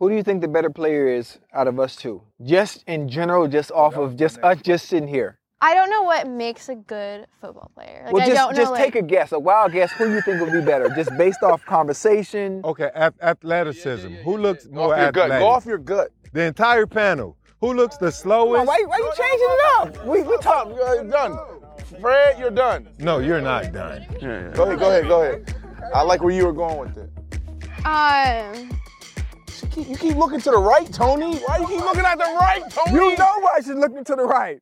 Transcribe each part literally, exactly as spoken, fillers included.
Who do you think the better player is out of us two? Just in general, just off of just us just sitting here. I don't know what makes a good football player. Like, well, I just, don't know, just like, take a guess, a wild guess. Who you think would be better, just based off conversation? Okay, a- athleticism. Yeah, yeah, yeah, Who looks Go more off your athletic? gut. Go off your gut. The entire panel. Who looks the slowest? On, why, why you changing it up? We we talk. You're done. Fred, you're done. No, you're not done. Yeah, yeah. Go ahead, go ahead, go ahead. I like where you were going with it. Um, You keep, you keep looking to the right, Tony. Why you keep looking at the right, Tony? You know why I should look to the right.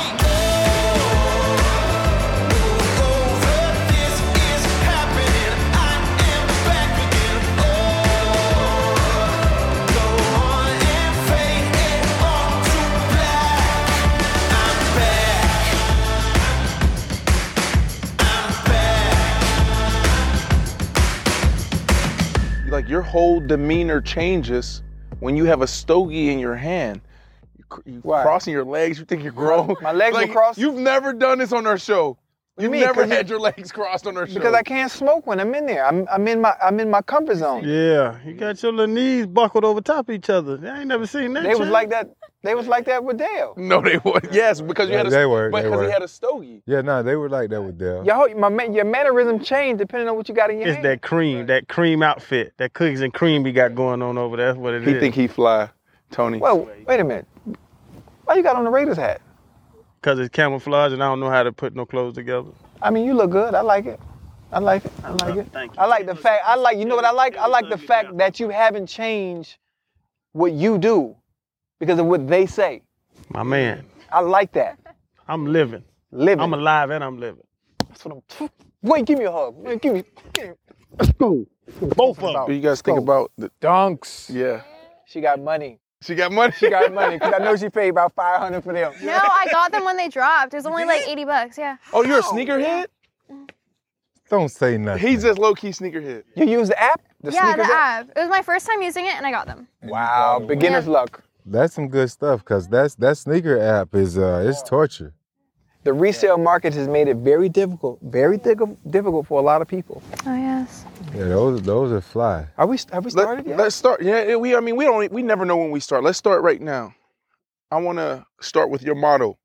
Like your whole demeanor changes when you have a stogie in your hand. You, you crossing your legs, you think you're grown. My legs like, were crossed. You've never done this on our show. You've mean, never 'cause had it- your legs crossed on our show. Because I can't smoke when I'm in there. I'm I'm in my I'm in my comfort zone. Yeah, you got your little knees buckled over top of each other. I ain't never seen that. They was shit. like that. They was like that with Dale. No, they were. Yes, because you Yeah, had a they were, but they because were. he had a stogie. Yeah, no, they were like that with Dale. Your whole, my man, your mannerism changed depending on what you got in your It's hand. that cream, that cream outfit, that cookies and cream he got going on over there. That's what it is. He think he fly, Tony. Well, wait a minute. Why you got on the Raiders hat? Because it's camouflage and I don't know how to put no clothes together. I mean, you look good. I like it. I like it. I like it. Thank you. I like the fact. I like. You know what I like? I like the fact that you haven't changed what you do because of what they say. My man, I like that. I'm living. Living. I'm alive and I'm living. That's what I'm. Wait, give me a hug. Wait, give me. Give me. Let's go. Both of What them. do you guys think go. about the Dunks. Yeah. She got money. She got money. She got money because I know she paid about five hundred for them. no, I got them when they dropped. It was only like eighty bucks, yeah. Oh, you're a sneakerhead? Don't say nothing. He's just low-key sneakerhead. You use the app? The yeah, sneakers the app. It was my first time using it and I got them. Wow, beginner's Yeah. luck. That's some good stuff, cause that's that sneaker app is uh it's torture. The resale market has made it very difficult, very di- difficult for a lot of people. Oh, yes. Yeah, those those are fly. Are we? Have we started yet? Let, us start. Yeah, we. I mean, we don't. We never know when we start. Let's start right now. I want to start with your motto.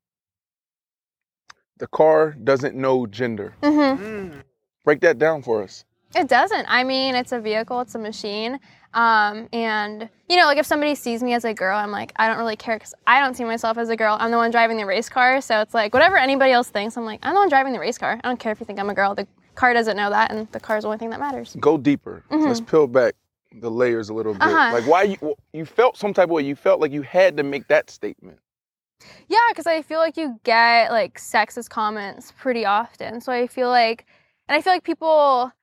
The car doesn't know gender. Mm-hmm. Break that down for us. It doesn't. I mean, it's a vehicle, it's a machine. Um, and, you know, like if somebody sees me as a girl, I'm like, I don't really care because I don't see myself as a girl. I'm the one driving the race car. So it's like, whatever anybody else thinks, I'm like, I'm the one driving the race car. I don't care if you think I'm a girl. The car doesn't know that, and the car is the only thing that matters. Go deeper. Mhm. Let's peel back the layers a little bit. Uh-huh. Like why you you felt some type of way. You felt like you had to make that statement. Yeah, because I feel like you get like sexist comments pretty often. So I feel like, and I feel like people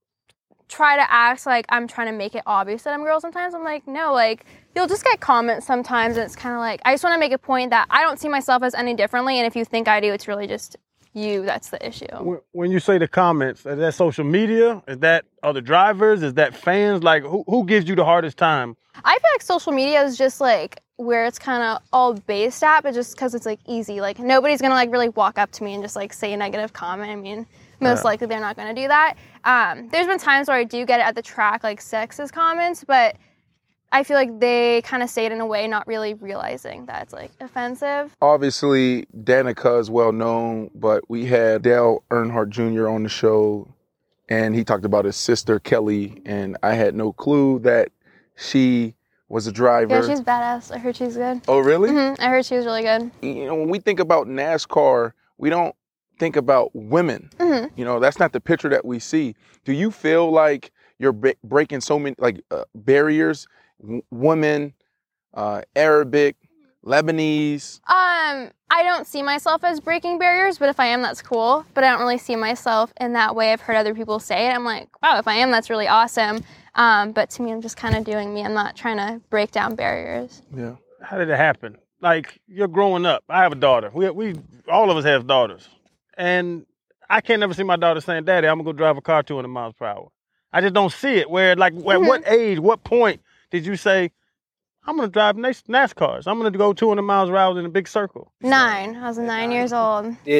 try to act like I'm trying to make it obvious that I'm a girl sometimes. I'm like, no, like you'll just get comments sometimes and it's kind of like, I just want to make a point that I don't see myself as any differently. And if you think I do, it's really just you that's the issue. When- When you say the comments, is that social media? Is that other drivers? Is that fans? Like, who, who gives you the hardest time? I feel like social media is just like where it's kind of all based at, but just because it's like easy. Like nobody's gonna like really walk up to me and just like say a negative comment. I mean, most Yeah. likely they're not gonna do that. Um, there's been times where I do get it at the track, like sexist comments, but I feel like they kind of say it in a way not really realizing that it's like offensive. Obviously, Danica is well known, but we had Dale Earnhardt Junior on the show, and he talked about his sister Kelly, and I had no clue that she was a driver. Yeah, she's badass. I heard she's good. Oh, really? hmm I heard she was really good. You know, when we think about NASCAR, we don't think about women. hmm You know, that's not the picture that we see. Do you feel like you're bre- breaking so many like uh, barriers? W- women, uh, Arabic, Lebanese. Um, I don't see myself as breaking barriers, but if I am, that's cool. But I don't really see myself in that way. I've heard other people say it. I'm like, wow, if I am, that's really awesome. Um, but to me, I'm just kind of doing me. I'm not trying to break down barriers. Yeah. How did it happen? Like, you're growing up. I have a daughter. We, we all of us have daughters. And I can't never see my daughter saying, Daddy, I'm going to go drive a car two hundred miles per hour. I just don't see it. Where, like, Mm-hmm. at what age, what point did you say, I'm going to drive Nas- NASCARs. I'm going to go two hundred miles per hour in a big circle? Nine. I was nine years old. Did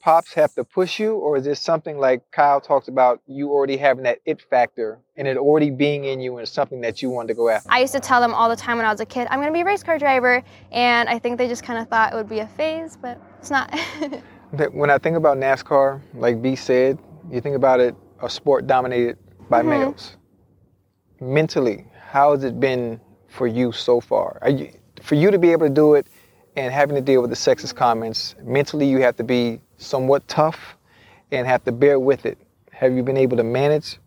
pops have to push you, or is this something like Kyle talks about, you already having that it factor and it already being in you and it's something that you wanted to go after? I used to tell them all the time when I was a kid, I'm going to be a race car driver, and I think they just kind of thought it would be a phase, but it's not. That when I think about NASCAR, like B said, you think about it, a sport dominated by Mhm. males. Mentally, how has it been for you so far? Are you, for you to be able to do it and having to deal with the sexist comments, mentally you have to be somewhat tough and have to bear with it. Have you been able to manage?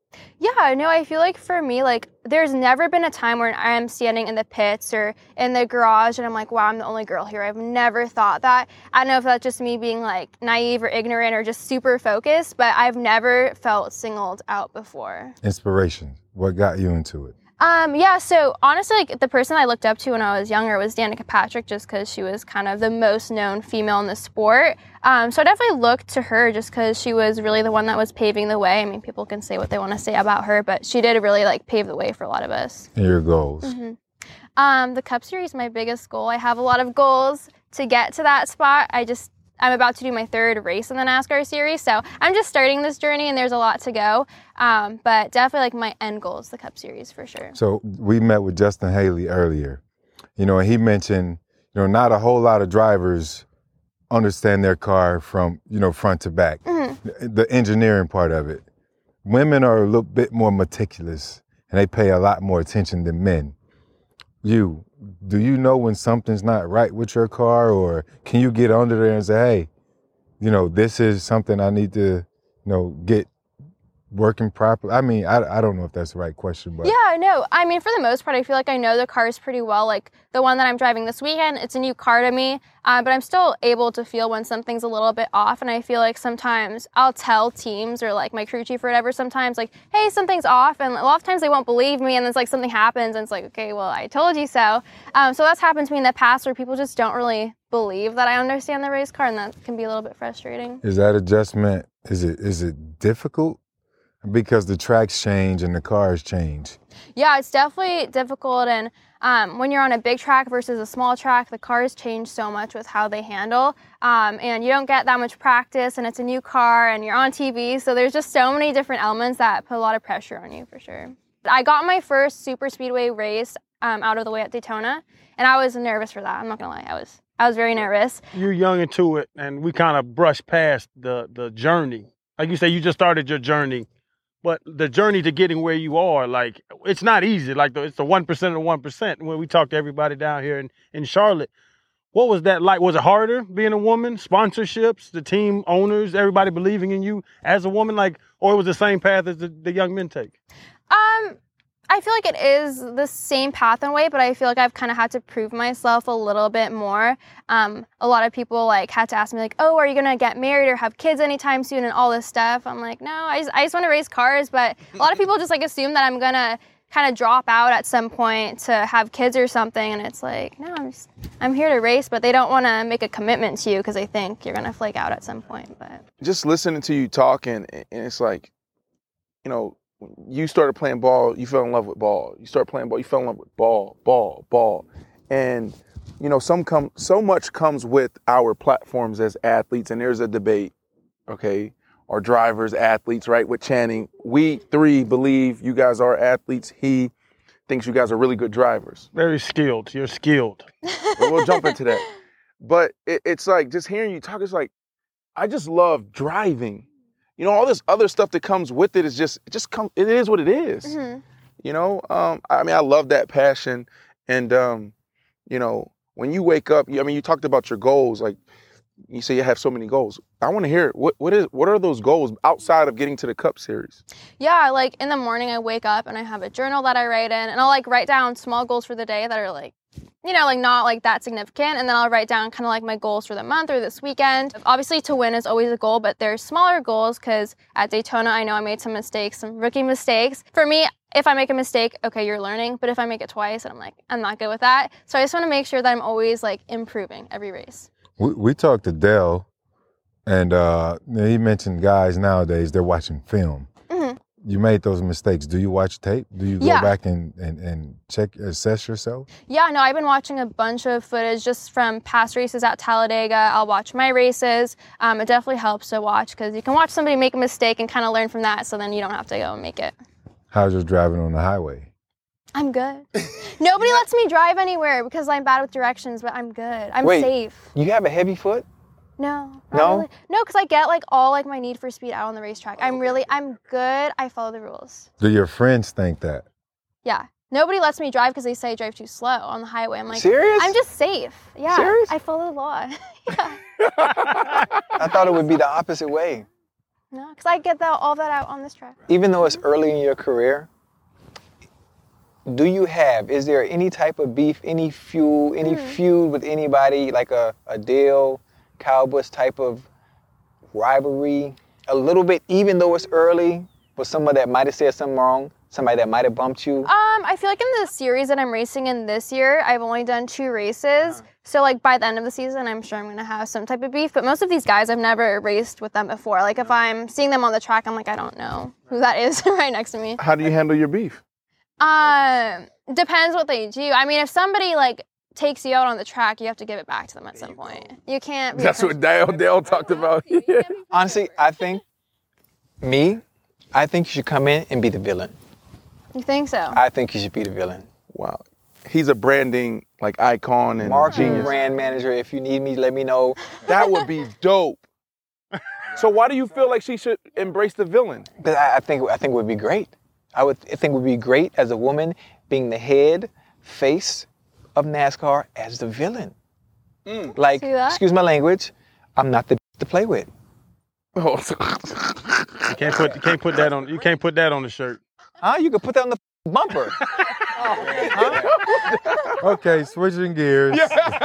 Yeah, no, I feel like for me, like, there's never been a time where I am standing in the pits or in the garage and I'm like, wow, I'm the only girl here. I've never thought that. I don't know if that's just me being, like, naive or ignorant or just super focused, but I've never felt singled out before. Inspiration. What got you into it? Um, yeah, so honestly, like, the person I looked up to when I was younger was Danica Patrick, just because she was kind of the most known female in the sport. Um, so I definitely looked to her just because she was really the one that was paving the way. I mean, people can say what they want to say about her, but she did really, like, pave the way for a lot of us. And your goals? Mm-hmm. Um, the Cup Series is my biggest goal. I have a lot of goals to get to that spot. I just I'm about to do my third race in the NASCAR series, so I'm just starting this journey and there's a lot to go. Um, but definitely, like, my end goal is the Cup Series for sure. So we met with Justin Haley earlier, you know, and he mentioned, you know, not a whole lot of drivers understand their car from, you know, front to back, Mm-hmm. the engineering part of it. Women are a little bit more meticulous and they pay a lot more attention than men. You, do you know when something's not right with your car, or can you get under there and say, hey, you know, this is something I need to, you know, get working properly? I mean, I, I don't know if that's the right question, but. Yeah, no, I mean, for the most part, I feel like I know the cars pretty well. Like, the one that I'm driving this weekend, it's a new car to me, uh, but I'm still able to feel when something's a little bit off, and I feel like sometimes I'll tell teams or, like, my crew chief or whatever sometimes, like, hey, something's off, and a lot of times they won't believe me, and then it's like something happens, and it's like, okay, well, I told you so. Um, so that's happened to me in the past where people just don't really believe that I understand the race car, and that can be a little bit frustrating. Is that adjustment, is it is it difficult? Because the tracks change and the cars change. Yeah, it's definitely difficult, and um, when you're on a big track versus a small track, the cars change so much with how they handle, um, and you don't get that much practice, and it's a new car, and you're on T V, so there's just so many different elements that put a lot of pressure on you, for sure. I got my first super speedway race um, out of the way at Daytona, and I was nervous for that. I'm not gonna lie, I was I was very nervous. You're young into it, and we kind of brushed past the the journey. Like you say, you just started your journey. But the journey to getting where you are, like, it's not easy. Like, the, it's the one percent of the one percent. When we talk to everybody down here in, in Charlotte, what was that like? Was it harder being a woman? Sponsorships, the team owners, everybody believing in you as a woman? Like, or it was the same path as the, the young men take? Um, I feel like it is the same path in a way, but I feel like I've kind of had to prove myself a little bit more. Um, a lot of people like had to ask me like, oh, are you gonna get married or have kids anytime soon and all this stuff. I'm like, no, I just, I just want to race cars. But a lot of people just like assume that I'm gonna kind of drop out at some point to have kids or something. And it's like, no, I'm just, I'm here to race, but they don't want to make a commitment to you because they think you're gonna flake out at some point. But Just listening to you talking, and it's like, you know, you started playing ball, you fell in love with ball. You started playing ball, you fell in love with ball, ball, ball. And, you know, some come, so much comes with our platforms as athletes, and there's a debate, okay? Our drivers, athletes, right? With Channing, we three believe you guys are athletes. He thinks you guys are really good drivers. Very skilled. You're skilled. But we'll jump into that. But it, it's like, just hearing you talk, it's like, I just love driving. You know, all this other stuff that comes with it is just, it just comes, it is what it is. mm-hmm. You know, um, I mean, I love that passion. And, um, you know, when you wake up, I mean, you talked about your goals. Like, you say you have so many goals. I want to hear, what, what is, what are those goals outside of getting to the Cup Series? Yeah, like in the morning I wake up and I have a journal that I write in, and I'll like write down small goals for the day that are like, you know, like not like that significant. And then I'll write down kind of like my goals for the month or this weekend. Obviously to win is always a goal, but there's smaller goals because at Daytona, I know I made some mistakes, some rookie mistakes. For me, if I make a mistake, okay, you're learning. But if I make it twice, I'm like, I'm not good with that. So I just want to make sure that I'm always like improving every race. We, we talked to Dell, and uh, he mentioned guys nowadays, they're watching film. Mm-hmm. you made those mistakes. Do you watch tape? Do you go Yeah. back and, and, and check, assess yourself? Yeah, no, I've been watching a bunch of footage just from past races at Talladega. I'll watch my races. Um, it definitely helps to watch because you can watch somebody make a mistake and kind of learn from that, so then you don't have to go and make it. How's your driving on the highway? I'm good. Nobody lets me drive anywhere because I'm bad with directions, but I'm good. I'm Wait. safe. You have a heavy foot? No. not No? Really. No, because I get like all like my need for speed out on the racetrack. I'm really, I'm good. I follow the rules. Do your friends think that? Yeah. Nobody lets me drive because they say I drive too slow on the highway. I'm like, Serious? I'm just safe. Yeah. Serious? I follow the law. Yeah. I thought it would be the opposite way. No, because I get that all that out on this track. Even though it's early in your career, do you have, is there any type of beef, any feud, any Mm. feud with anybody, like a, a Dale, Cowboys type of rivalry? A little bit, even though it's early, with someone that might have said something wrong, somebody that might have bumped you? Um, I feel like in the series that I'm racing in this year, I've only done two races. So like by the end of the season, I'm sure I'm gonna have some type of beef. But most of these guys, I've never raced with them before. Like if I'm seeing them on the track, I'm like, I don't know who that is right next to me. How do you handle your beef? Um, depends what they do. I mean, if somebody like takes you out on the track, you have to give it back to them at some point. You can't. Be That's what Dale Dale talked about. Yeah. Honestly, I think, me, I think you should come in and be the villain. You think so? I think you should be the villain. Wow. He's a branding like icon and Marketing genius. brand manager, if you need me, let me know. That would be dope. So why do you feel like she should embrace the villain? But I, I think I think it would be great. I would I think it would be great as a woman being the head face of NASCAR as the villain. Like, See that? excuse my language, I'm not the to play with. Oh, You can't put you can't put that on you can't put that on the shirt. Huh? You could put that on the bumper. Okay, switching gears.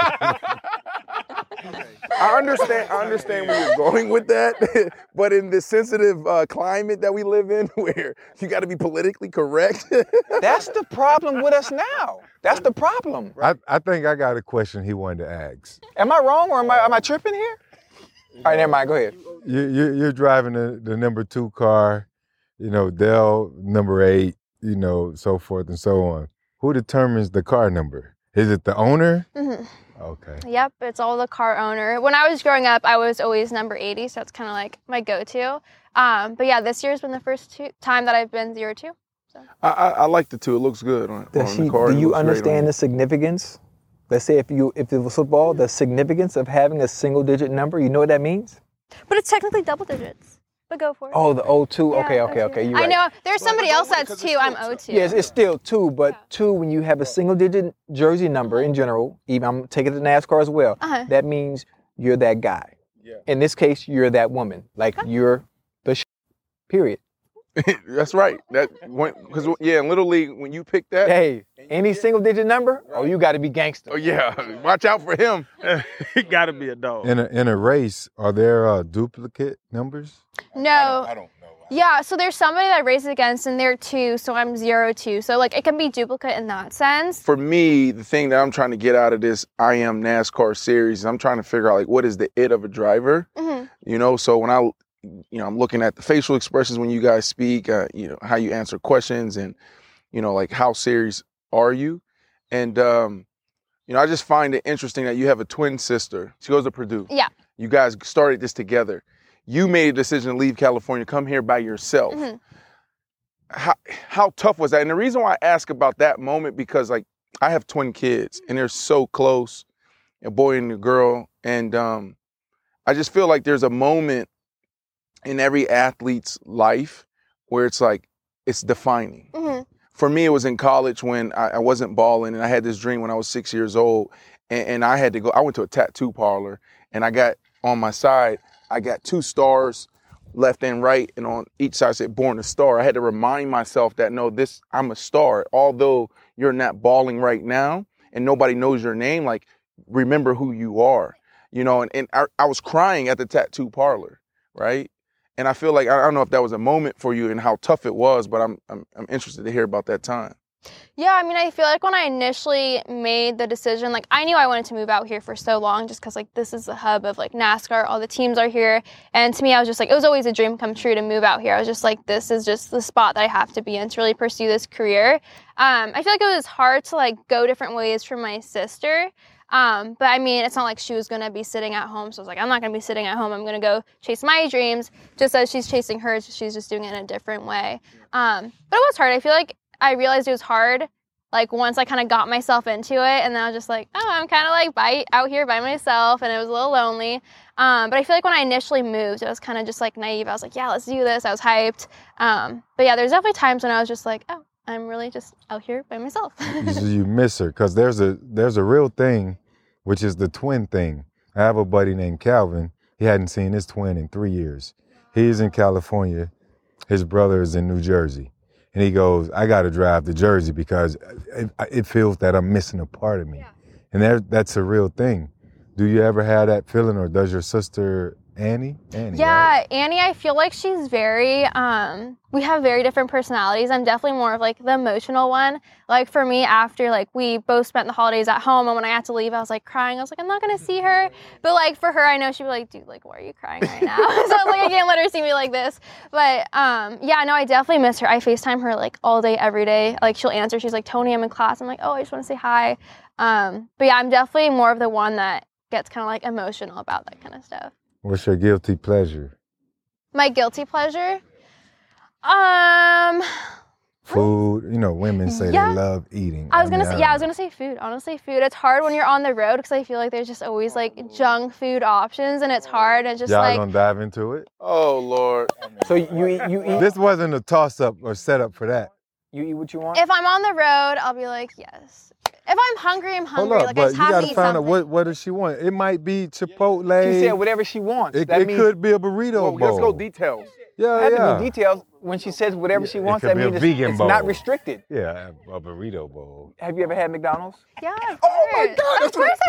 I understand. I understand where you're going with that, but in this sensitive uh, climate that we live in, where you got to be politically correct. That's the problem with us now. That's the problem. I, I think I got a question he wanted to ask. Am I wrong or am I am I tripping here? All right, never mind. Go ahead. You, you, you're driving the, the number two car, you know, Dell number eight, you know, so forth and so on. Who determines the car number? Is it the owner? hmm Okay. Yep, it's all the car owner. When I was growing up, I was always number eighty, so it's kind of like my go-to. Um, but yeah, this year's been the first two, time that I've been zero two. I, I, I like the two. It looks good on, Does on she, the car. do It you looks great on understand you. the significance? Let's say if you if it was football, the significance of having a single digit number, you know what that means? But it's technically double digits. But go for it. Oh, the O two. Yeah, okay, okay, O two. okay. You're I right. know there's somebody but else don't worry, that's 'cause it's two. I'm still O two. Yes, it's still two, but two when you have a single digit jersey number in general, even I'm taking it to NASCAR as well, Uh-huh. that means you're that guy. Yeah. In this case, you're that woman. Like you're the sh- period. That's right. That because yeah, in Little League when you pick that, Hey, any single digit number, oh, you got to be gangster. oh yeah, watch out for him. He got to be a dog. In a, in a race, are there uh, duplicate numbers? No. I don't know. Yeah, so there's somebody that I race against and they're two, so I'm zero two. So like it can be duplicate in that sense. For me, the thing that I'm trying to get out of this I Am NASCAR series, I'm trying to figure out like what is the it of a driver. hmm You know, so when I, you know, I'm looking at the facial expressions when you guys speak, uh, you know, how you answer questions and, you know, like how serious are you? And, um, you know, I just find it interesting that you have a twin sister. She goes to Purdue. Yeah. You guys started this together. You made a decision to leave California, come here by yourself. hmm How, how tough was that? And the reason why I ask about that moment, because like I have twin kids and they're so close, a boy and a girl. And um, I just feel like there's a moment in every athlete's life where it's like, it's defining. hmm For me, it was in college when I, I wasn't balling and I had this dream when I was six years old and, and I had to go, I went to a tattoo parlor and I got on my side, I got two stars left and right, and on each side said born a star. I had to remind myself that no, this, I'm a star. Although you're not balling right now and nobody knows your name, like remember who you are, you know, and, and I, I was crying at the tattoo parlor, right? And I feel like, I don't know if that was a moment for you and how tough it was, but I'm I'm, I'm interested to hear about that time. Yeah, I mean, I feel like when I initially made the decision, like I knew I wanted to move out here for so long just because like this is the hub of like NASCAR, all the teams are here. And to me, I was just like, it was always a dream come true to move out here. I was just like, this is just the spot that I have to be in to really pursue this career. Um, I feel like it was hard to like go different ways for my sister. Um, but I mean, it's not like she was going to be sitting at home. So I was like, I'm not going to be sitting at home. I'm going to go chase my dreams just as she's chasing hers. She's just doing it in a different way. Um, but it was hard. I feel like I realized it was hard, like once I kind of got myself into it, and then I was just like, oh, I'm kind of like by, out here by myself, and it was a little lonely. Um, but I feel like when I initially moved, it was kind of just like naive. I was like, yeah, let's do this. I was hyped. Um, but yeah, there's definitely times when I was just like, oh, I'm really just out here by myself. you, you miss her because there's a there's a real thing, which is the twin thing. I have a buddy named Calvin. He hadn't seen his twin in three years. He's in California. His brother is in New Jersey. And he goes, I got to drive to Jersey because it, it feels that I'm missing a part of me. Yeah. And that, that's a real thing. Do you ever have that feeling, or does your sister Annie? Annie, yeah, right? Annie, I feel like she's very, um, we have very different personalities. I'm definitely more of like the emotional one. Like for me, after like we both spent the holidays at home, and when I had to leave, I was like crying. I was like, I'm not going to see her. But like for her, I know she'd be like, dude, like, why are you crying right now? So I was like, I can't let her see me like this. But um, yeah, no, I definitely miss her. I FaceTime her like all day, every day. Like she'll answer. She's like, Tony, I'm in class. I'm like, oh, I just want to say hi. Um, but yeah, I'm definitely more of the one that gets kind of like emotional about that kind of stuff. What's your guilty pleasure? My guilty pleasure? Um, Food. You know, women say yeah. they love eating. I was gonna mean, say, I yeah, I was gonna say food. Honestly, food. It's hard when you're on the road because I feel like there's just always like junk food options, and it's hard. And just Y'all like, gonna dive into it? Oh Lord. So you eat, you eat, This wasn't a toss-up or setup for that. you eat what you want? if I'm on the road, I'll be like, yes. If I'm hungry, I'm hungry. Hold up, like but I just you have gotta to eat find something. out what what does she want. It might be Chipotle. She said whatever she wants. It, that it means, could be a burrito Well, bowl. let's go details. Yeah, I have yeah. to do details. When she says whatever she It wants, could that be a means vegan it's, it's bowl. not restricted. Yeah, a burrito bowl. Have you ever had McDonald's? Yeah, of Oh my course. God, Of course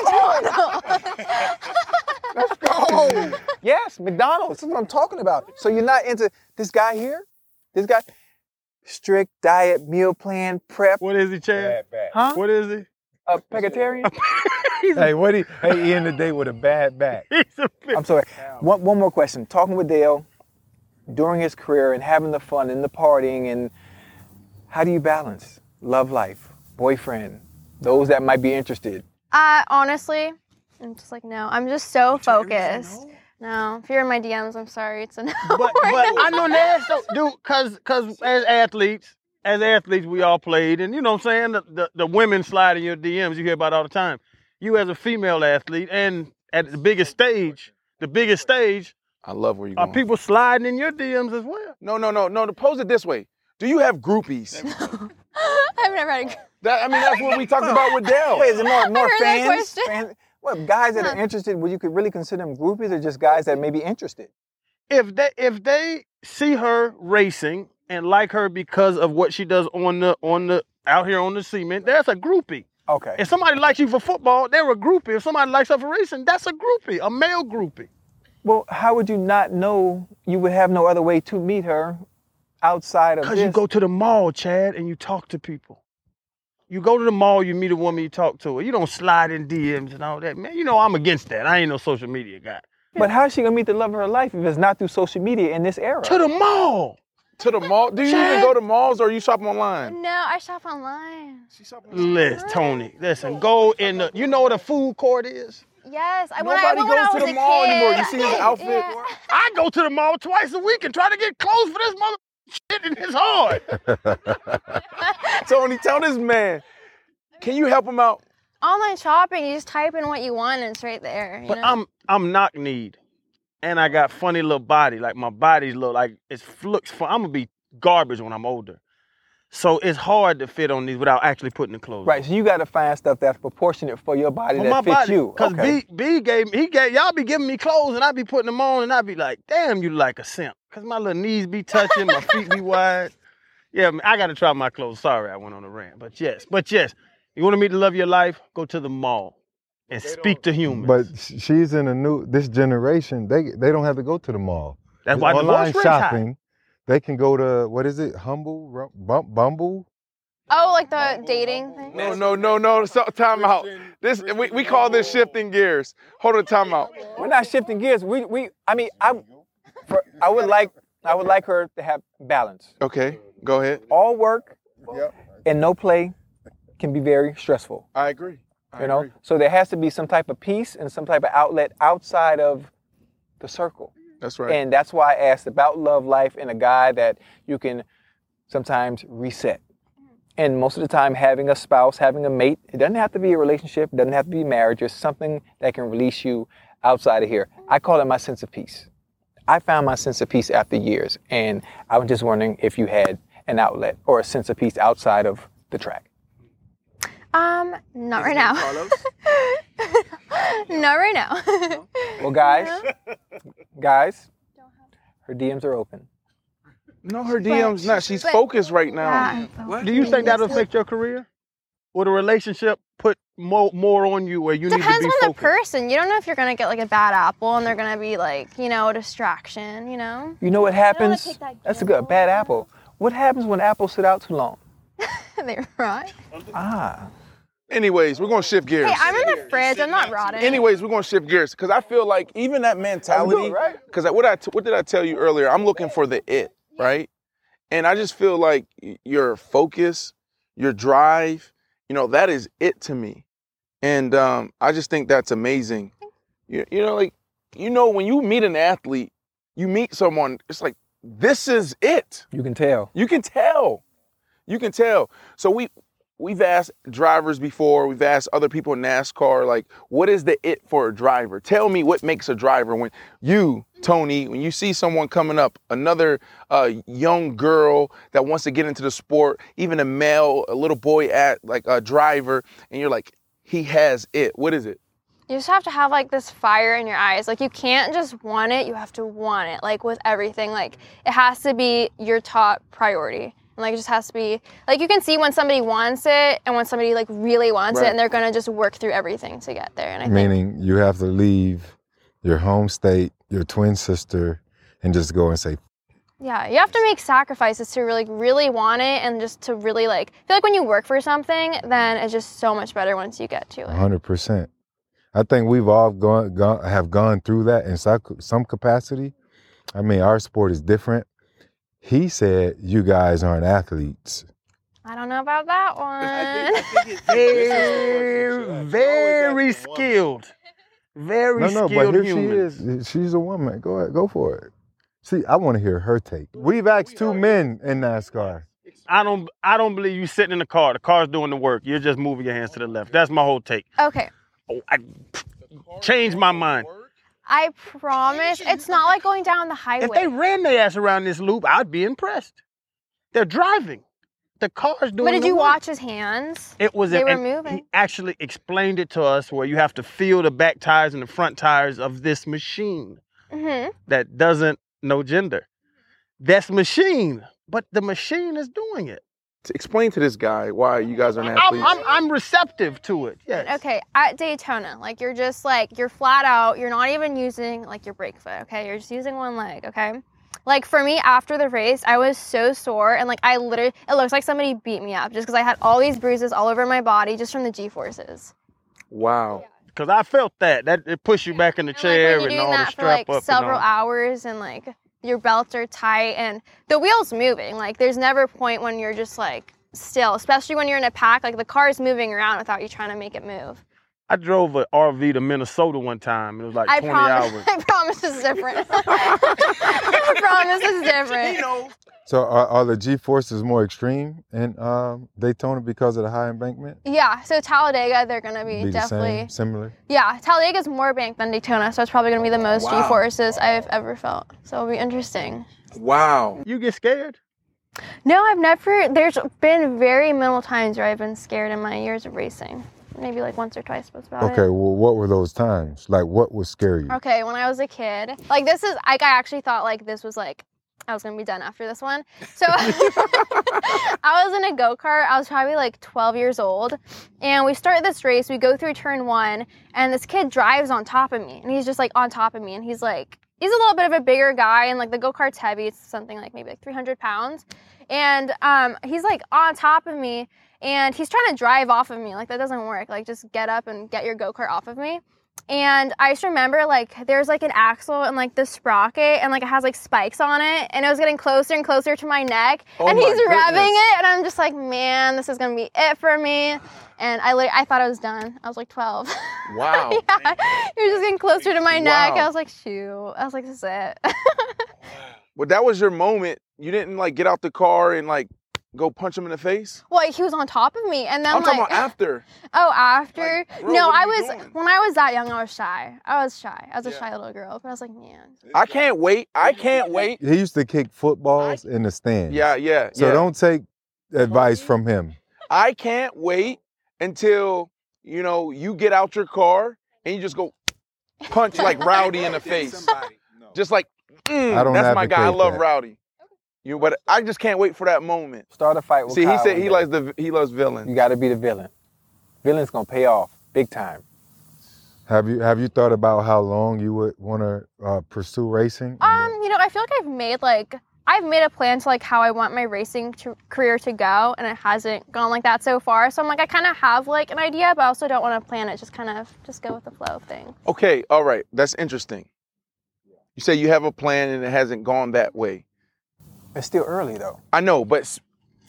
I've had McDonald's. Let's go. Yes, McDonald's. That's what I'm talking about. So you're not into this guy here? This guy? Strict diet, meal plan, prep. What is he, Chad? Huh? What is he? A vegetarian? Hey, what he? Hey, he ended the day with a bad back. He's a bit- I'm sorry. One, one more question. Talking with Dale during his career and having the fun and the partying, and how do you balance love life, boyfriend, those that might be interested? Uh, honestly, I'm just like, no. I'm just so focused. No, if you're in my D Ms, I'm sorry. It's a no. But, but I know that, so, dude, because cause as athletes, as athletes, we all played, and you know what I'm saying? The, the, the women slide in your D Ms, you hear about all the time. You as a female athlete, and at the biggest stage, the biggest stage, I love where you're are going. people sliding in your D Ms as well? No, no, no, no. To pose it this way: do you have groupies? I've never had a. That, I mean, that's what we talked about with Dell. Wait, is it more, more heard that fans? question. fans? What, guys that are Huh. interested, would you could really consider them groupies, or just guys that may be interested? If they if they see her racing and like her because of what she does on the on the out here on the cement, that's a groupie. Okay. If somebody likes you for football, they're a groupie. If somebody likes her for racing, that's a groupie, a male groupie. Well, how would you not know? You would have no other way to meet her outside of Because this. you go to the mall, Chad, and you talk to people. You go to the mall, you meet a woman, you talk to her. You don't slide in D Ms and all that. Man, you know I'm against that. I ain't no social media guy. But how is she gonna meet the love of her life if it's not through social media in this era? To the mall. To the mall? Do you Chad. even go to malls or you shop online? No, I shop online. Listen, Tony, listen, go in the, you know what a food court is? Yes, I when I Nobody went when I goes to was the a mall kid. anymore. You see his outfit? Yeah. I go to the mall twice a week and try to get clothes for this mother shit, and it's hard. Tony, tell this man. Can you help him out? Online shopping, you just type in what you want and it's right there. You But know? I'm I'm knock kneed, and I got funny little body. Like my body's look like it looks fun. I'm gonna be garbage when I'm older, so it's hard to fit on these without actually putting the clothes. Right, so you got to find stuff that's proportionate for your body on. that For my fits body, you. Cause Okay. B B gave me he gave y'all be giving me clothes and I be putting them on and I be like, damn, you like a simp. Cause my little knees be touching, my feet be wide. Yeah, man, I gotta try my clothes. Sorry, I went on a rant, but yes, but yes. You want to meet the love of your life? Go to the mall and speak to humans. But sh- she's in a new this generation. They they don't have to go to the mall. that's why Online divorce rate's high. shopping, they can go to what is it? Humble, Ru- Bum- Bumble. Oh, like the dating thing? No, no, no, no. So, time out. This we, we call this shifting gears. Hold on, time out. We're not shifting gears. We we I mean I for, I would like I would like her to have balance. Okay, go ahead. All work Yep. and no play can be very stressful. I agree. I You know, agree. so there has to be some type of peace and some type of outlet outside of the circle. That's right. And that's why I asked about love life and a guy that you can sometimes reset. And most of the time, having a spouse, having a mate, it doesn't have to be a relationship, it doesn't have to be marriage, it's something that can release you outside of here. I call it my sense of peace. I found my sense of peace after years, and I was just wondering if you had an outlet or a sense of peace outside of the track. Um, not right now. Not right now. Well, guys, guys, her D Ms are open. No, her D M's not. She's but- focused right now. Yeah. Do you think that'll affect your career? Would a relationship put more more on you where you Depends need to be on focused? the person. You don't know if you're gonna get like a bad apple and they're gonna be like, you know, a distraction. You know. You know what happens? take that That's a good bad apple. What happens when apples sit out too long? They're right. Ah, Anyways, we're gonna shift gears. Hey, I'm in the fridge. I'm not rotting. Anyways, we're gonna shift gears because I feel like even that mentality. right? Because what I t- what did I tell you earlier? I'm looking for the it, right? And I just feel like y- your focus, your drive, you know, that is it to me. And um, I just think that's amazing. You, you know, like, you know, when you meet an athlete, you meet someone, it's like, this is it. you can tell. You can tell. You can tell. So we we've asked drivers before, we've asked other people in NASCAR, like, what is the it for a driver? Tell me what makes a driver. When you, Tony, when you see someone coming up, another uh, young girl that wants to get into the sport, even a male, a little boy at like a driver, and you're like, he has it. What is it? You just have to have like this fire in your eyes. Like you can't just want it, you have to want it. Like with everything, like it has to be your top priority. And like it just has to be, like you can see when somebody wants it and when somebody like really wants Right. it and they're gonna just work through everything to get there. And I think, Meaning you have to leave your home state, your twin sister, and just go and say, yeah, you have to make sacrifices to really, really want it and just to really like, I feel like when you work for something, then it's just so much better once you get to it. one hundred percent. I think we've all gone, gone have gone through that in some, some capacity. I mean, our sport is different. He said you guys aren't athletes. I don't know about that one. Very, very skilled. Very No, no, skilled but here human. she is. She's a woman. Go ahead, go for it. See, I want to hear her take. We've asked two men in NASCAR. I don't I don't believe you sitting in the car. The car's doing the work. You're just moving your hands to the left. That's my whole take. Okay. Oh, I changed my mind. I promise it's not like going down the highway. If they ran their ass around this loop, I'd be impressed. They're driving. The car's doing but did the you work. watch his hands? It was They a, were and moving. He actually explained it to us where you have to feel the back tires and the front tires of this machine Mm-hmm. that doesn't know gender. That's machine, but the machine is doing it. Explain to this guy why you guys are an I'm, athlete. I'm, I'm receptive to it. Yes. Okay, at Daytona, like you're just like, you're flat out, you're not even using like your brake foot, okay? You're just using one leg, okay? Like for me, after the race, I was so sore and like I literally, it looks like somebody beat me up just because I had all these bruises all over my body just from the G-forces. Wow. Because I felt that. That it pushed you back in the And, like, chair when and you're doing all the that for strap like up several and all. hours and like your belts are tight and the wheel's moving. Like there's never a point when you're just like still, especially when you're in a pack, like the car is moving around without you trying to make it move. I drove an R V to Minnesota one time. It was like I twenty promise, hours. I promise it's different. I promise it's different. So are, are the G-forces more extreme in um, Daytona because of the high embankment? Yeah, so Talladega, they're gonna be, Be the definitely. same, similar? Yeah, Talladega's more banked than Daytona, so it's probably gonna be the most Wow. G-forces I've ever felt. So it'll be interesting. Wow. You get scared? No, I've never. There's been very minimal times where I've been scared in my years of racing. Maybe like once or twice, but that's about Okay, it. well, what were those times? Like, what would scare you? Okay, when I was a kid, like this is like I actually thought like this was like I was gonna be done after this one. So I was in a go-kart. I was probably like twelve years old, and we start this race. We go through turn one, and this kid drives on top of me, and he's just like on top of me, and he's like he's a little bit of a bigger guy, and like the go-kart's heavy. It's something like maybe like three hundred pounds, and um, he's like on top of me, and he's trying to drive off of me. Like that doesn't work. Like just get up and get your go-kart off of me. And I just remember like there's like an axle and like the sprocket and like it has like spikes on it, and it was getting closer and closer to my neck, Oh and my he's revving goodness. it, and I'm just like, man, this is gonna be it for me. And I li- I thought I was done. I was like twelve. Wow. Yeah, he was just getting closer to my neck. Wow. I was like, shoot. I was like, this is it. But that was your moment. You didn't like get out the car and like go punch him in the face? Well, he was on top of me, and then I'm like, talking about after. oh, after? Like, bro, no, what are I you was doing? when I was that young, I was shy. I was shy. I was a Yeah. shy little girl, but I was like, man. I can't wait. I can't wait. He used to kick footballs in the stands. Yeah, yeah. So yeah. don't take advice from him. I can't wait until, you know, you get out your car and you just go punch like Rowdy in the face. Just like, mm, I don't that's my guy. I advocate love that. Rowdy. You, but I just can't wait for that moment. Start a fight with See, he Kyle said one he day. likes the he loves villain. You got to be the villain. Villain's gonna pay off big time. Have you have you thought about how long you would want to uh, pursue racing? Um, you know, I feel like I've made like I've made a plan to like how I want my racing to, career to go, and it hasn't gone like that so far. So I'm like, I kind of have like an idea, but I also don't want to plan it. Just kind of just go with the flow of things. Okay, all right, that's interesting. You say you have a plan and it hasn't gone that way. It's still early though. I know, but s-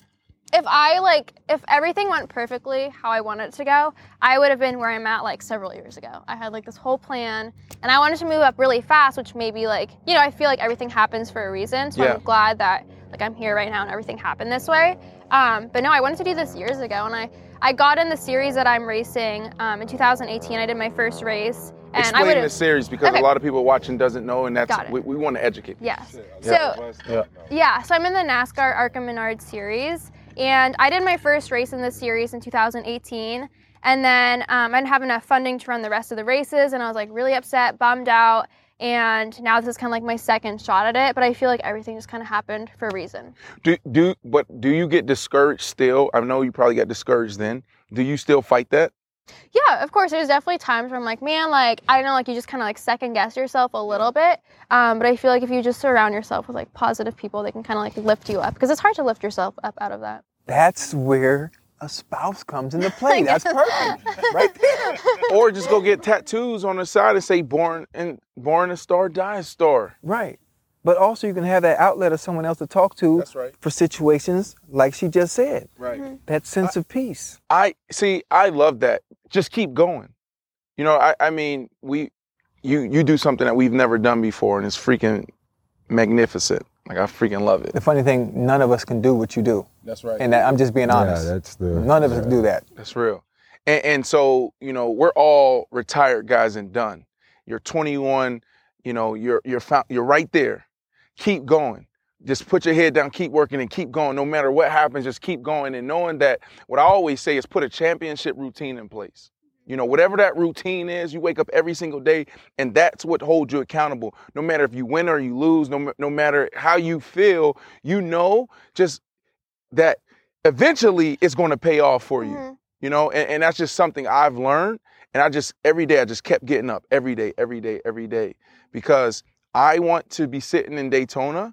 If I like, if everything went perfectly how I wanted it to go, I would have been where I'm at like several years ago. I had like this whole plan, and I wanted to move up really fast, which maybe like, you know, I feel like everything happens for a reason. So Yeah. I'm glad that like I'm here right now and everything happened this way. Um, but no, I wanted to do this years ago, and I I got in the series that I'm racing um, in two thousand eighteen. I did my first race, and I explain would this series because Okay. a lot of people watching doesn't know, and that's Got it. we, we want to educate. Yes. Yeah. So Yeah. yeah, so I'm in the NASCAR ARCA Menard series, and I did my first race in this series in two thousand eighteen, and then um, I didn't have enough funding to run the rest of the races, and I was like really upset, bummed out, and now this is kind of like my second shot at it, but I feel like everything just kind of happened for a reason. Do do but do you get discouraged still? I know you probably got discouraged then. Do you still fight that? Yeah, of course, there's definitely times where I'm like, man, like, I don't know, like you just kind of like second guess yourself a little bit, um, but I feel like if you just surround yourself with like positive people, they can kind of like lift you up, because it's hard to lift yourself up out of that. That's where a spouse comes into play. That's perfect, right there. Or just go get tattoos on the side and say born and born a star, die a star. Right. But also you can have that outlet of someone else to talk to That's right. for situations like she just said. Right. That sense of peace. I see. I love that. Just keep going. You know, I, I mean, we, you, you do something that we've never done before, and it's freaking magnificent. Like I freaking love it. The funny thing, none of us can do what you do. That's right. And that, I'm just being honest. Yeah, that's the. None of us yeah. can do that. That's real. And, and so, you know, we're all retired guys and done. You're twenty-one. You know, you're you're found, you're right there. Keep going. Just put your head down, keep working, and keep going. No matter what happens, just keep going. And knowing that, what I always say is put a championship routine in place. You know, whatever that routine is, you wake up every single day, and that's what holds you accountable. No matter if you win or you lose, no, no matter how you feel, you know, just that eventually it's going to pay off for you. Mhm. You know, and, and that's just something I've learned. And I just, every day, I just kept getting up every day, every day, every day, because I want to be sitting in Daytona,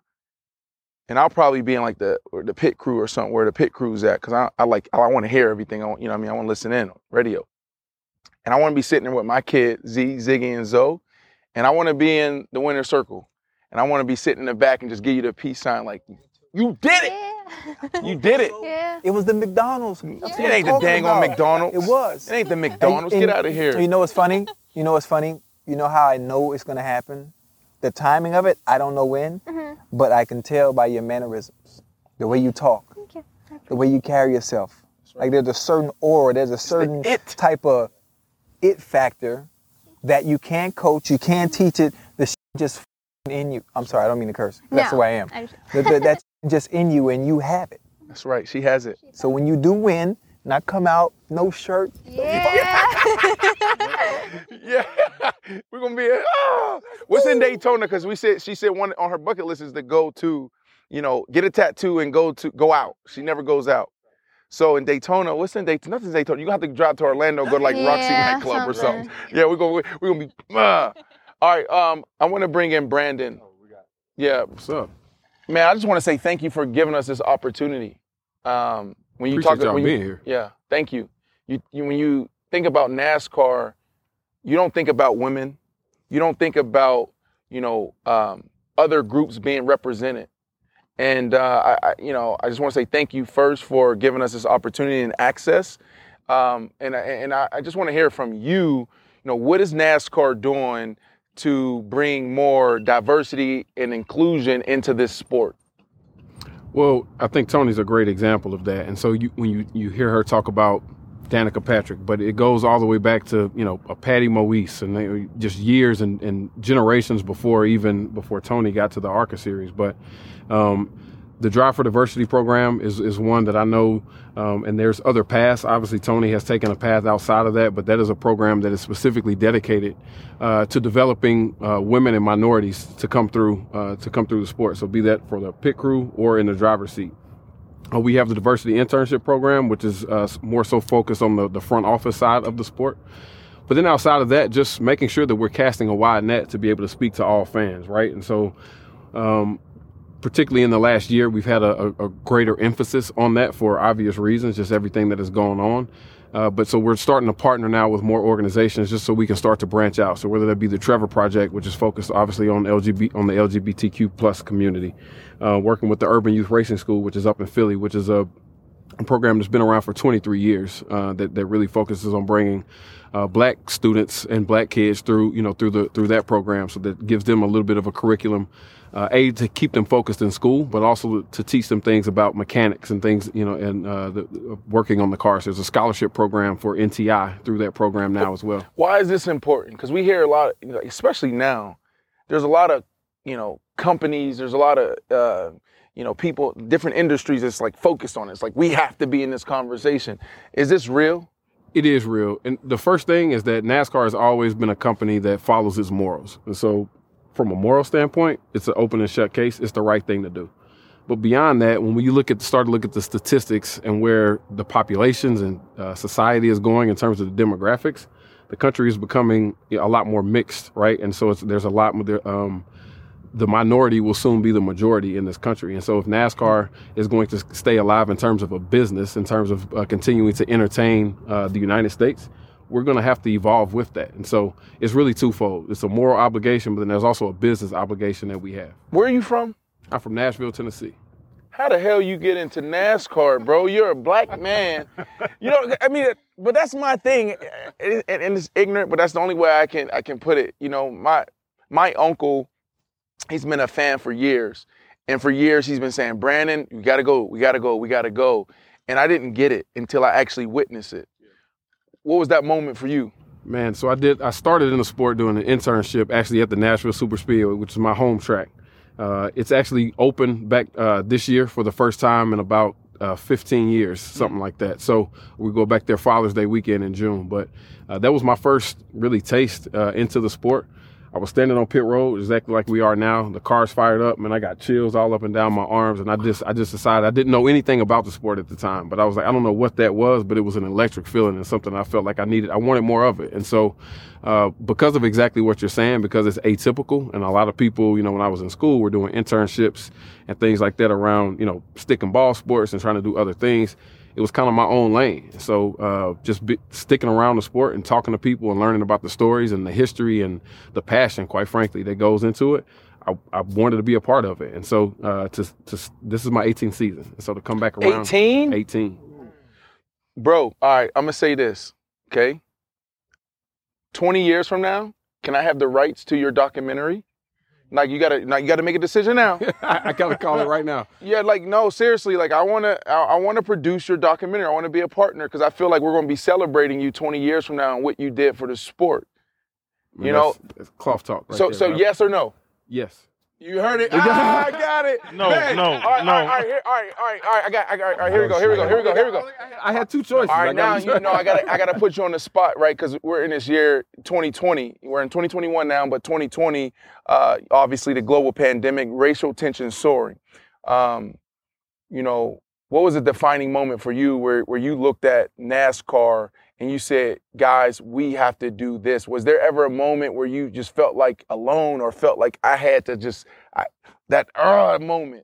and I'll probably be in like the or the pit crew or something where the pit crew's at, because I, I like, I want to hear everything. I want, you know what I mean? I want to listen in on radio. And I want to be sitting there with my kid, Z, Ziggy, and Zoe, and I want to be in the winner's circle. And I want to be sitting in the back and just give you the peace sign like, you did it! Yeah. You did it! Yeah. It was the McDonald's. It ain't the dang on McDonald's. It was. It ain't the McDonald's. Get out of here. You know what's funny? You know what's funny? You know how I know it's going to happen? The timing of it, I don't know when, Mhm. but I can tell by your mannerisms, the way you talk, Thank you. the way you carry yourself. Like there's a certain aura, there's a certain it. type of it factor that you can't coach, you can't teach it. The shit just f***ing in you. I'm sorry, I don't mean to curse. That's No, the way I am. I just- The- the- that's just in you and you have it. That's right. She has it. So when you do win, not come out, no shirt. Yeah. Yeah, we're gonna be. Ah! What's in Daytona? Because we said she said one on her bucket list is to go to, you know, get a tattoo and go to go out. She never goes out. So in Daytona, what's in Daytona? Nothing's Daytona. You gonna have to drive to Orlando, go to like Roxy Yeah, nightclub or something. something. Yeah, we're gonna we're gonna be. Ah. All right. Um, I want to bring in Brandon. Yeah. What's up? Man, I just want to say thank you for giving us this opportunity. Um, when you Appreciate talk, y'all when you- being here. Yeah, thank you. You, you. When you think about NASCAR, you don't think about women. You don't think about, you know, um, other groups being represented. And, uh, I, I, you know, I just want to say thank you first for giving us this opportunity and access. Um, and I- and I, I just want to hear from you, you know, what is NASCAR doing to bring more diversity and inclusion into this sport? Well, I think Tony's a great example of that. And so you, when you, you hear her talk about Danica Patrick, but it goes all the way back to, you know, a Patty Moise and they, just years and, and generations before even before Tony got to the ARCA series. But um, the Drive for Diversity program is, is one that I know, um, and there's other paths. Obviously, Tony has taken a path outside of that, but that is a program that is specifically dedicated uh, to developing uh, women and minorities to come through uh, to come through the sport. So be that for the pit crew or in the driver's seat. Uh, we have the diversity internship program, which is uh, more so focused on the, the front office side of the sport. But then outside of that, just making sure that we're casting a wide net to be able to speak to all fans, right? And so um, particularly in the last year, we've had a, a, a greater emphasis on that for obvious reasons, just everything that is going on. Uh, but so we're starting to partner now with more organizations just so we can start to branch out. So whether that be the Trevor Project, which is focused obviously on L G B T, on the L G B T Q plus community, uh, working with the Urban Youth Racing School, which is up in Philly, which is a, a program that's been around for twenty-three years uh, that, that really focuses on bringing uh, black students and black kids through, you know, through the through that program. So that gives them a little bit of a curriculum. Uh, a, to keep them focused in school, but also to teach them things about mechanics and things, you know, and uh, the, the, working on the cars. There's a scholarship program for N T I through that program now as well. Why is this important? Because we hear a lot, you know, especially now, there's a lot of, you know, companies, there's a lot of, uh, you know, people, different industries that's like focused on it. It's like, we have to be in this conversation. Is this real? It is real. And the first thing is that NASCAR has always been a company that follows its morals. And so from a moral standpoint, it's an open and shut case. It's the right thing to do. But beyond that, when you look at start to look at the statistics and where the populations and uh, society is going in terms of the demographics, the country is becoming a lot more mixed, right? And so it's, there's a lot more. Um, the minority will soon be the majority in this country. And so if NASCAR is going to stay alive in terms of a business, in terms of uh, continuing to entertain uh, the United States, we're going to have to evolve with that. And so it's really twofold. It's a moral obligation, but then there's also a business obligation that we have. Where are you from? I'm from Nashville, Tennessee. How the hell you get into NASCAR, bro? You're a black man. You know, I mean, but that's my thing. And, and it's ignorant, but that's the only way I can I can put it. You know, my my uncle, he's been a fan for years. And for years he's been saying, Brandon, we gotta go, we gotta go, we gotta go. And I didn't get it until I actually witnessed it. What was that moment for you? Man, so I did. I started in the sport doing an internship actually at the Nashville Super Speedway, which is my home track. Uh, it's actually open back uh, this year for the first time in about uh, fifteen years, something like that. So we go back there Father's Day weekend in June. But uh, that was my first really taste uh, into the sport. I was standing on pit road exactly like we are now. The car's fired up, man. I got chills all up and down my arms, and I just, I just decided I didn't know anything about the sport at the time, but I was like, I don't know what that was, but it was an electric feeling and something I felt like I needed. I wanted more of it, and so uh, because of exactly what you're saying, because it's atypical, and a lot of people, you know, when I was in school, were doing internships and things like that around, you know, stick and ball sports and trying to do other things. It was kind of my own lane. So uh, just be, sticking around the sport and talking to people and learning about the stories and the history and the passion, quite frankly, that goes into it. I, I wanted to be a part of it. And so uh, to, to, this is my eighteenth season. And so to come back around. eighteen? eighteen. Bro, all right, I'm going to say this, okay? twenty years from now, can I have the rights to your documentary? Like you gotta, now you gotta make a decision now. I, I gotta call it right now. Yeah, like no, seriously, like I wanna, I, I wanna produce your documentary. I wanna be a partner because I feel like we're gonna be celebrating you twenty years from now and what you did for the sport. I mean, You know, that's, that's cloth talk. Right so, there, so bro. yes or no? Yes. You heard it. Ah, I got it. No, Man. no, all right, no. All right, here, all right, all right, all right. I got, I got. All right, here we go. Here we go. Here we go. Here we go. I had two choices. All I right, now gotta- you know I gotta I gotta put you on the spot, right? Because we're in this year twenty twenty. We're in twenty twenty-one now, but twenty twenty, uh, obviously the global pandemic, racial tension soaring. Um, you know, what was a defining moment for you where where you looked at NASCAR and you said, guys, we have to do this? Was there ever a moment where you just felt like alone or felt like I had to just I, that uh moment?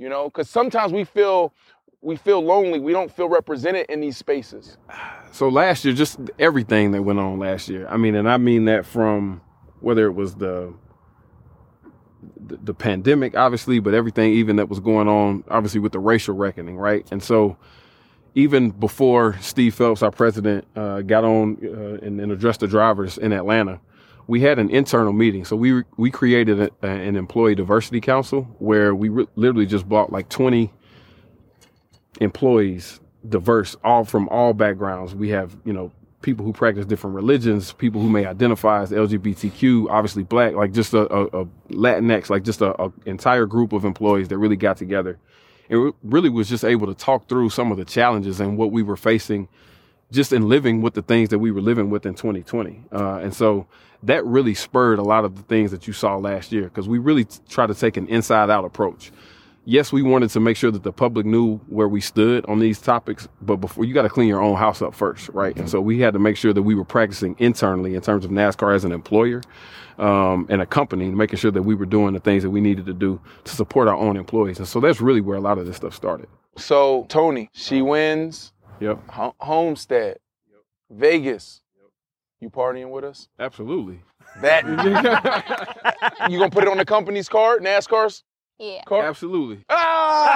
You know, because sometimes we feel we feel lonely. We don't feel represented in these spaces. So last year, just everything that went on last year. I mean, and I mean that from whether it was the the, the pandemic, obviously, but everything even that was going on, obviously, with the racial reckoning, right? And so even before Steve Phelps, our president, uh, got on uh, and, and addressed the drivers in Atlanta, we had an internal meeting. So we we created a, a, an employee diversity council where we re- literally just brought like twenty employees, diverse, all from all backgrounds. We have, you know, people who practice different religions, people who may identify as L G B T Q, obviously black, like just a, a, a Latinx, like just a, a entire group of employees that really got together. And really was just able to talk through some of the challenges and what we were facing just in living with the things that we were living with in twenty twenty. Uh, and so that really spurred a lot of the things that you saw last year, because we really t- try to take an inside out approach. Yes, we wanted to make sure that the public knew where we stood on these topics, but before you got to clean your own house up first, right? And so we had to make sure that we were practicing internally in terms of NASCAR as an employer um, and a company, making sure that we were doing the things that we needed to do to support our own employees. And so that's really where a lot of this stuff started. So Tony, she wins. Yep. Ho- Homestead, Vegas. You partying with us? Absolutely. That you gonna put it on the company's card, NASCAR's Yeah. card? Absolutely. Ah!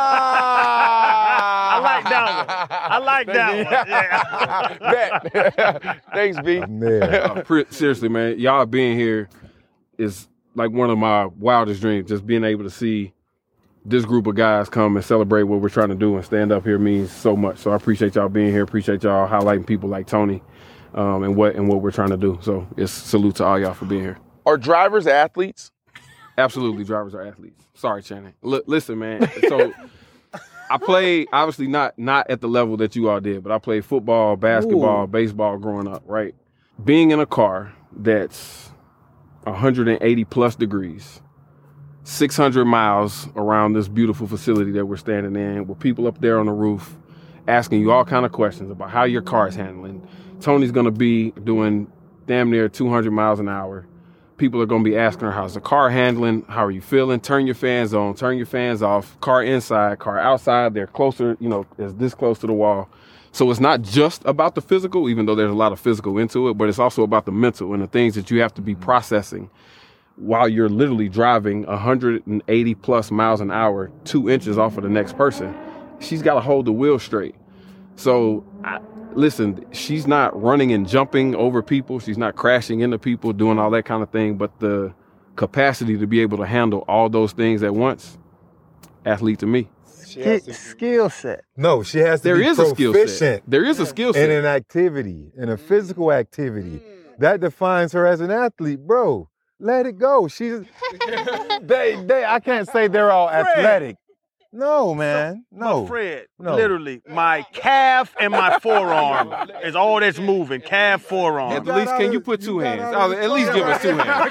I like that one. I like that one. Yeah. Bet. Thanks, B. I'm there. Uh, pre- seriously, man, y'all being here is like one of my wildest dreams. Just being able to see this group of guys come and celebrate what we're trying to do and stand up here means so much. So I appreciate y'all being here. Appreciate y'all highlighting people like Tony um, and what and what we're trying to do. So it's salute to all y'all for being here. Are drivers athletes? Absolutely, drivers are athletes. Sorry, Channing. L- listen, man. So I played, obviously not not at the level that you all did, but I played football, basketball, Ooh. baseball growing up, right? Being in a car that's one hundred eighty plus degrees, six hundred miles around this beautiful facility that we're standing in, with people up there on the roof asking you all kind of questions about how your car is handling. Tony's going to be doing damn near two hundred miles an hour. People are going to be asking her, how's the car handling? How are you feeling? Turn your fans on, turn your fans off. Car inside, car outside. They're closer, you know, is this close to the wall. So it's not just about the physical, even though there's a lot of physical into it, but it's also about the mental and the things that you have to be processing while you're literally driving one hundred eighty plus miles an hour, two inches off of the next person. She's got to hold the wheel straight. So I, listen, she's not running and jumping over people. She's not crashing into people, doing all that kind of thing. But the capacity to be able to handle all those things at once, athlete to me. Skill set. No, she has to There be is a skill set. proficient There is a skill in set. an activity, in a physical activity. That defines her as an athlete, bro. Let it go. She's they they I can't say they're all athletic. No, man. No. But Fred, No. literally, my calf and my forearm is all that's moving. Calf, At forearm. least, can you put two hands? Oh, at least give us two hands.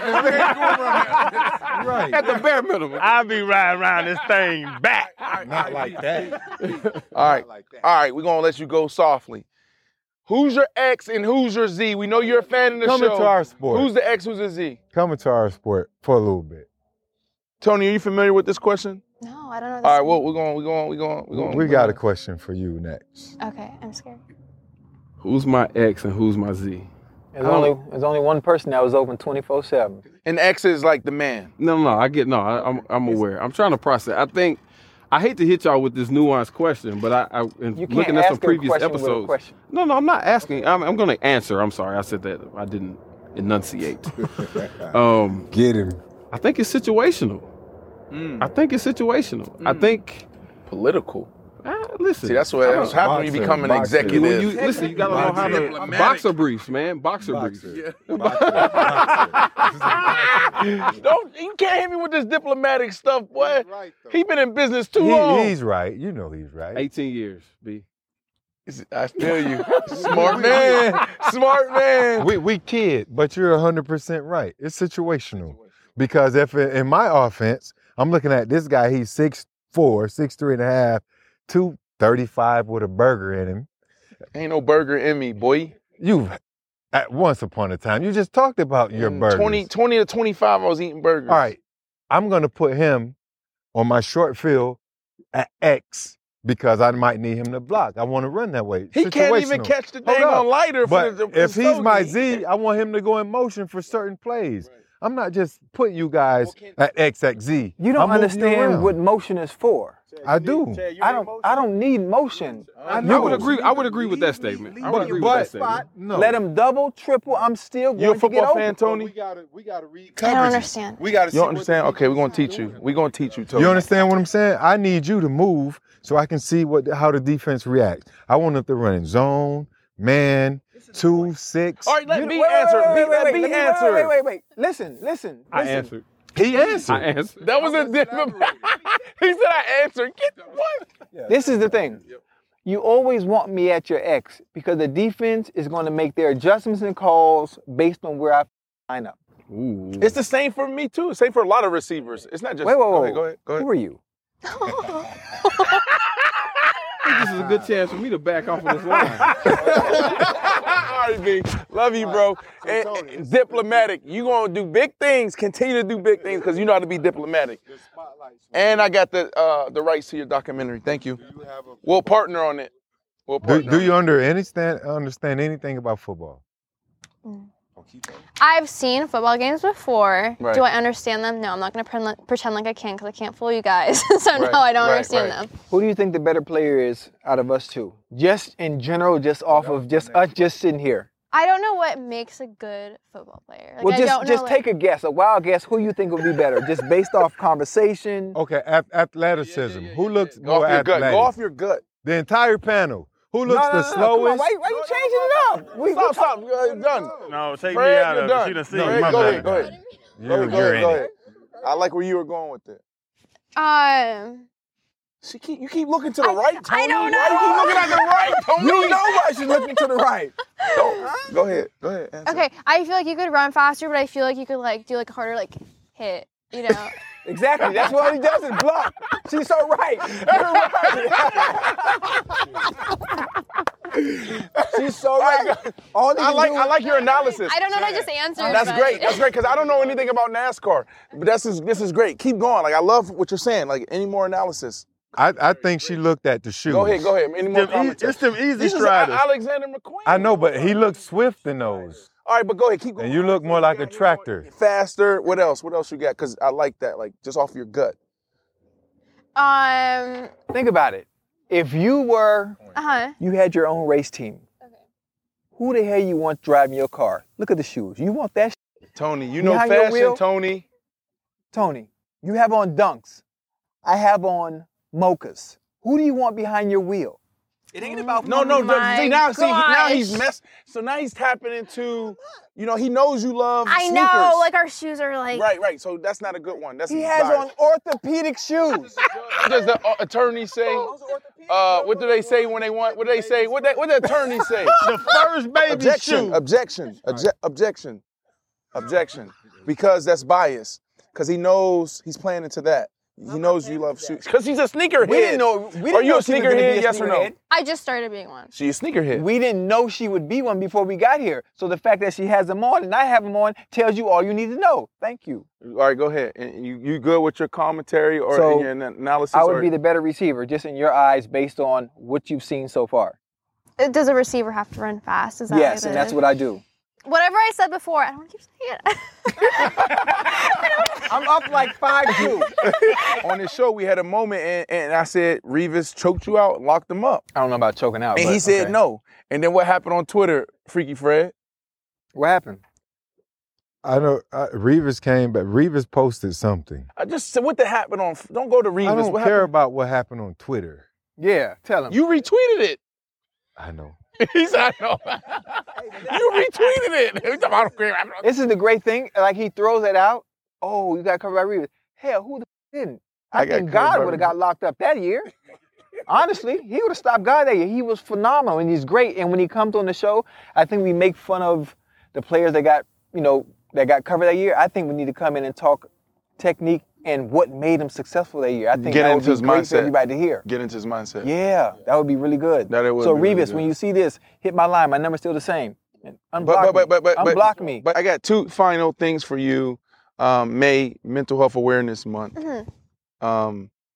Right. At the bare minimum. I'll be riding around this thing back. Not like that. All right. All right, we're gonna let you go softly. Who's your X and who's your Z? We know you're a fan of the Coming show. to our sport. Who's the X, who's the Z? Coming to our sport for a little bit. Tony, are you familiar with this question? No, I don't know. This All right, well, we're going, we're going, we're going, we're going. We got a question for you next. Okay, I'm scared. Who's my X and who's my Z? There's only there's only one person that was open twenty-four seven. And X is like the man. No, no, I get no. I, I'm I'm aware. I'm trying to process. I think I hate to hit y'all with this nuanced question, but I, I in You can't looking at ask some a previous question with a episodes. question. No, no, I'm not asking. I'm, I'm going to answer. I'm sorry, I said that. I didn't enunciate. um, Get him. I think it's situational. I think it's situational. I think. Political. Ah, listen. See, that's what that's Boxer, happens when you become an boxer. executive. When you listen, you gotta know how to Diplomatic. boxer briefs, man. Boxer, briefs. Don't you can't hit me with this diplomatic stuff, boy. He been in business too He, long. he's right. You know he's right. eighteen years, B. I feel you. Smart man. Smart man. We we kid, but you're one hundred percent right. It's situational. Because if in my offense, I'm looking at this guy, he's six four, six three and a half, two thirty-five with a burger in him. Ain't no burger in me, boy. You, at once upon a time, you just talked about your Mm, burgers. twenty, twenty to twenty-five, I was eating burgers. All right, I'm going to put him on my short field at X because I might need him to block. I want to run that way. He can't even Situational. catch the Hold dang on up. lighter. But for the, if the he's my stogie. Z, I want him to go in motion for certain plays. I'm not just putting you guys at X, X, Z. You don't I'm moving understand around. what motion is for. I do. I don't. I don't need motion. I, I would agree. I would agree with that statement. I would But- agree but- with that statement. No. Let him double, triple. I'm still going You a to get football open. fan, Tony? We gotta, we gotta read I don't coverages. understand. We gotta. You don't understand? Okay, we're gonna teach you. We're gonna teach you, Tony. You understand what I'm saying? I need you to move so I can see what how the defense reacts. I want them to run in zone, man, two, six. All right, let You- me wait, wait, answer. wait, B, wait, let wait, B let me- answer. Wait, wait, wait, wait. Listen, listen. I listen. answered. He answered. I answered. That was a different. He said I answered. Get what? This is the thing. You always want me at your X because the defense is going to make their adjustments and calls based on where I line up. Ooh. It's the same for me too. Same for a lot of receivers. It's not just. Wait, wait, go wait. ahead. Go ahead. Go ahead. Who are you? This is a good chance for me to back off of this line. All right, B. Love you, bro. And, and diplomatic. You gonna do big things. Continue to do big things because you know how to be diplomatic. And I got the uh, the rights to your documentary. Thank you. We'll partner on it. We'll Do, partner. do on you it. under understand understand anything about football? I've seen football games before. Right. Do I understand them? No, I'm not going to pretend, pretend like I can because I can't fool you guys. so Right, no, I don't right, understand right. them. Who do you think the better player is out of us two? Just in general, just off of just us just sitting here. I don't know what makes a good football player. Like, Well, I just don't know, just like- take a guess, a wild guess. Who you think would be better, just based off conversation? Okay, ath- athleticism. Who looks Go more off your gut. athletic? Go off your gut. The entire panel. Who No, looks no, the no, no, come on, slowest? Why, why you changing it up? We, Stop, we stop. Uh, done. No, take Fred, me out you're of done. it. She done seen Fred, my go bad. ahead. Go ahead. You, Go ahead. Go you're ahead. in Go it. ahead. I like where you were going with it. Um, She keep, you keep looking to the right, Tony. I don't Why you keep looking at the right, Tony? You know why she's looking to the right. Don't. Go ahead. Go ahead. Answer. okay, I feel like you could run faster, but I feel like you could like do like a harder like hit. You know. Exactly. That's what he does is block. She's so right. You're right. She's so right. All he I can like do I like your analysis. I don't know what I just answered. That's but- great. That's great because I don't know anything about NASCAR. But this is this is great. Keep going. Like I love what you're saying. Like any more analysis. I, I think she looked at the shoes. Go ahead. Go ahead. Any more Them e- comments? it's them easy This is striders. Alexander McQueen. I know, but he looks swift in those. All right, but go ahead. Keep going. And you look more like a tractor. Faster. What else? What else you got? Because I like that. Like just off your gut. Um. Think about it. If you were, Uh huh. you had your own race team. Okay. Who the hell you want driving your car? Look at the shoes. You want that, sh- Tony, you know Behind your fashion, wheel? Tony. Tony? You have on Dunks. I have on Mochas. Who do you want behind your wheel? It ain't about No, no, no. my See now, see now he's gosh. mess. So now he's tapping into, you know, he knows you love I sneakers. know, like our shoes are like. Right, right. So that's not a good one. That's He has biased. on orthopedic shoes. What does the uh, attorney say? Uh, what do they say when they want? What do they say? What they, what the attorney say? The first baby objection, shoe. objection, obje- objection, objection. Because that's bias. Because he knows he's playing into that. He knows you love shoes. Because he's a sneakerhead. We didn't know. We didn't Are you know a she was gonna be sneakerhead? a Yes or no? sneakerhead. I just started being one. She a sneakerhead. We didn't know she would be one before we got here. So the fact that she has them on and I have them on tells you all you need to know. Thank you. All right, go ahead. And you you good with your commentary or So, your analysis? I would or- be the better receiver, just in your eyes, based on what you've seen so far. Uh, Does a receiver have to run fast? Is that Yes, what it and that's is? what I do. Whatever I said before, I don't want to keep saying it. I'm up like five two. on this show, we had a moment, and, and I said Revis choked you out, and locked him up, I don't know about choking out. and but he said okay. no. And then what happened on Twitter, Freaky Fred? What happened? I know uh, Revis came, but Revis posted something. I just said what the happened on. Don't go to Revis. I don't what care happened? about what happened on Twitter. Yeah, tell him. You retweeted it. I know. He said, I know. You retweeted it. He said, I don't care. This is the great thing. Like he throws it out. Oh, you got covered by Reeves. Hell, who the f- didn't? I, I got think covered by God would have got locked up that year. Honestly, he would have stopped God that year. He was phenomenal and he's great. And when he comes on the show, I think we make fun of the players that got, you know, that got covered that year. I think we need to come in and talk technique and what made him successful that year. I think Get that would into be his great mindset. for everybody to hear. Get into his mindset. Yeah, that would be really good. That it would so be really Revis, good. when you see this, hit my line. My number's still the same. And unblock But, but, but, but, me. but, Unblock me. But I got two final things for you. Um, May, Mental Health Awareness Month. Mhm. Um,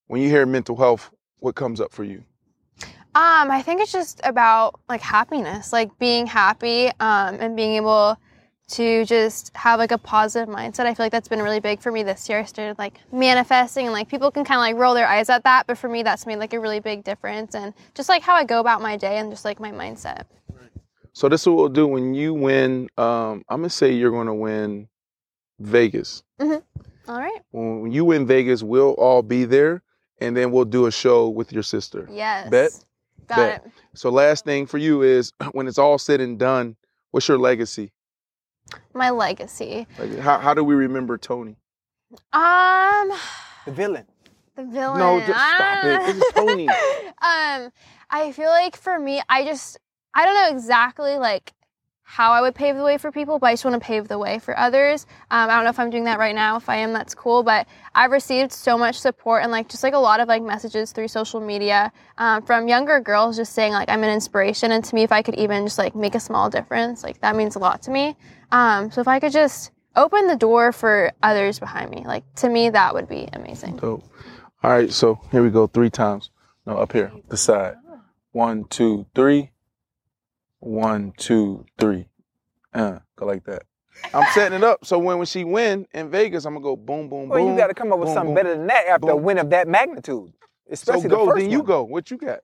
when you hear mental health, what comes up for you? Um, I think it's just about like happiness, like being happy, um, and being able to just have like a positive mindset. I feel like that's been really big for me this year. I started like manifesting, and like people can kind of like roll their eyes at that, but for me that's made like a really big difference, and just like how I go about my day and just like my mindset. So this is what we'll do when you win. Um, I'm gonna say you're gonna win Vegas. Mm-hmm. All right. When you win Vegas, we'll all be there, and then we'll do a show with your sister. Yes. Bet? Got Bet. it. So last thing for you is, when it's all said and done, what's your legacy? My legacy. Like, how how do we remember Tony? Um, The villain. the villain. No, just stop it. This is Tony. um, I feel like for me, I just, I don't know exactly like how I would pave the way for people, but I just want to pave the way for others. Um, I don't know if I'm doing that right now. If I am, that's cool. But I've received so much support and like just like a lot of like messages through social media um, from younger girls just saying like I'm an inspiration. And to me, if I could even just like make a small difference, like that means a lot to me. Um, so if I could just open the door for others behind me, like to me, that would be amazing. Dope. All right, so here we go. Three times. No, up here, the side. One, two, three. One, two, three. Uh, go like that. I'm setting it up so when, when she win in Vegas, I'm gonna go boom, boom, Well, boom. you got to come up with boom, something boom. better than that after a boom. win of that magnitude. So Especially go, the first then you one. go. What you got?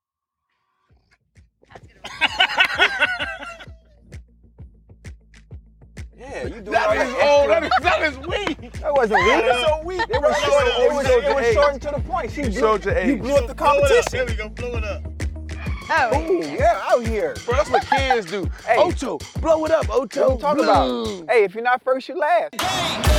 Yeah, you do That all is that old. That extra- is that is weak. That wasn't weak. That is so weak. It was You short. showed- It you was, showed it your was age. short and to the point. She You blew, showed your you age. blew up the competition. There we go, blow it up. Oh, Ooh, yeah, out here. Bro, that's what kids do. Hey. Ocho, blow it up, Ocho. What I'm talking about? Hey, if you're not first, you last.